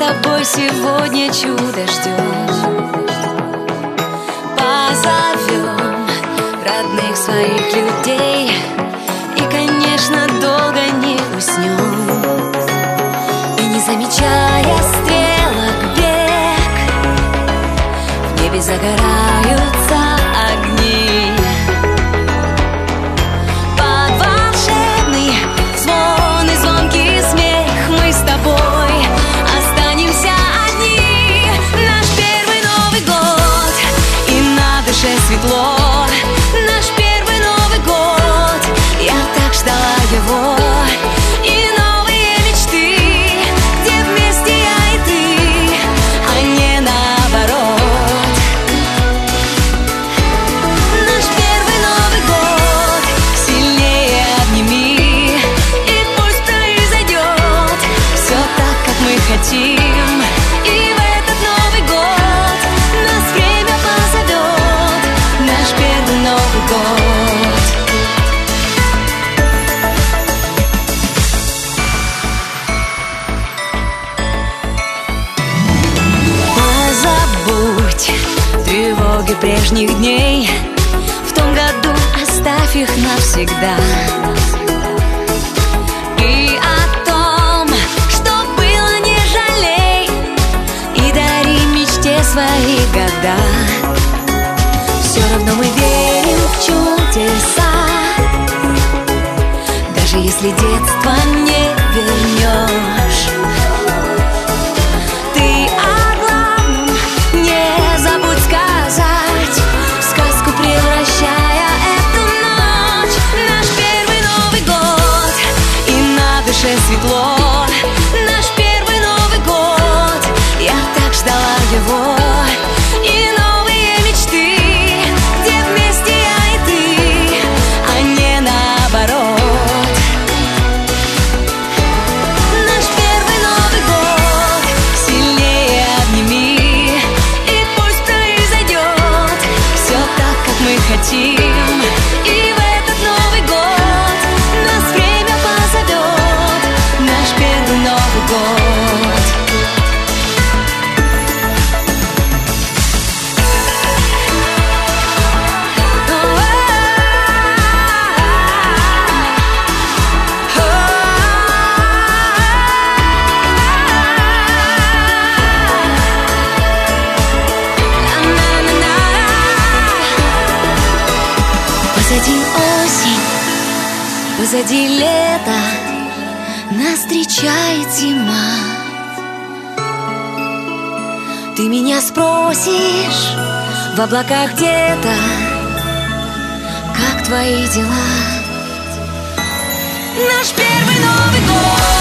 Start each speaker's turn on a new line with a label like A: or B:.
A: тобой сегодня чудо ждем. Позовем родных своих людей и, конечно, долго не уснем. И не замечая стрелок бег, в небе загораются огни. Под волшебный звон и звонкий смех мы с тобой останемся одни. Наш первый Новый год, и на душе светло. Наш первый Новый год, я так ждала его. И новые мечты, где вместе я и ты, а не наоборот. Наш первый Новый год, сильнее обними, и пусть произойдет все так, как мы хотим. И в этот Новый год нас время позовет. Наш первый Новый год. Позабудь тревоги прежних дней, в том году оставь их навсегда. И о том, что было, не жалей, и дари мечте свои года. Все равно мы верим в чудеса, даже если детство не вернешь. Ты о главном не забудь сказать, в сказку превращая эту ночь. Наш первый Новый год, и на душе светло. Наш первый Новый год, я так ждала его. И новые мечты, где вместе я и ты, а не наоборот. Наш первый Новый год, сильнее обними, и пусть произойдет все так, как мы хотим. И в этот Новый год нас время позовет. Наш первый Новый год. Позади осень, позади лето, нас встречает зима. Ты меня спросишь в облаках где-то, как твои дела? Наш первый Новый год.